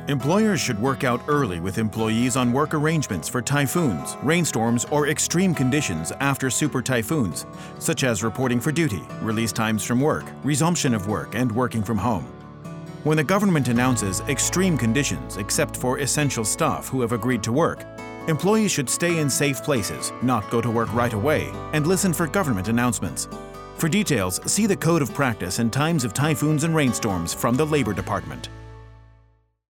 Employers should work out early with employees on work arrangements for typhoons, rainstorms, or extreme conditions after super typhoons, such as reporting for duty, release times from work, resumption of work, and working from home. When the government announces extreme conditions except for essential staff who have agreed to work, employees should stay in safe places, not go to work right away, and listen for government announcements. For details, see the Code of Practice and Times of Typhoons and Rainstorms from the Labor Department.